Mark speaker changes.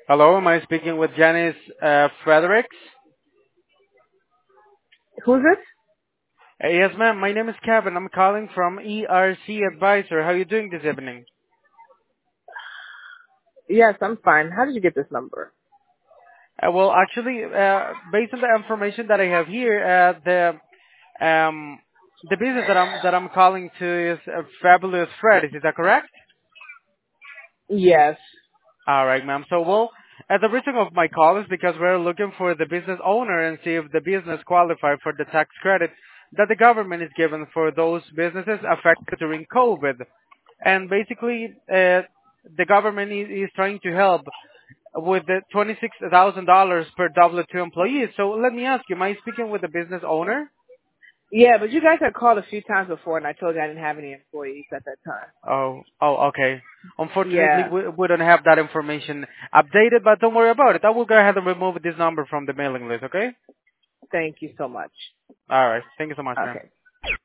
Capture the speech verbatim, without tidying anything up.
Speaker 1: Hello, am I speaking with Janice uh, Fredericks?
Speaker 2: Who's this?
Speaker 1: Uh, yes, ma'am. My name is Kevin. I'm calling from E R C Advisor. How are you doing this evening?
Speaker 2: Yes, I'm fine. How did you get this number?
Speaker 1: Uh, well, actually, uh, based on the information that I have here, uh, the um, the business that I'm that I'm calling to is uh, Fabulous Fred. Is that correct?
Speaker 2: Yes.
Speaker 1: All right, ma'am. So, well, uh, the reason of my call is because we're looking for the business owner and see if the business qualify for the tax credit that the government is given for those businesses affected during COVID. And basically, uh, the government is, is trying to help with the twenty-six thousand dollars per W two employees. So let me ask you, am I speaking with the business owner?
Speaker 2: Yeah, but you guys had called a few times before, and I told you I didn't have any employees at that time.
Speaker 1: Oh, oh, okay. Unfortunately,
Speaker 2: Yeah.
Speaker 1: we, we don't have that information updated, but don't worry about it. I will go ahead and remove this number from the mailing list, okay?
Speaker 2: Thank you so much.
Speaker 1: All right. Thank you so much, ma'am.
Speaker 2: Okay.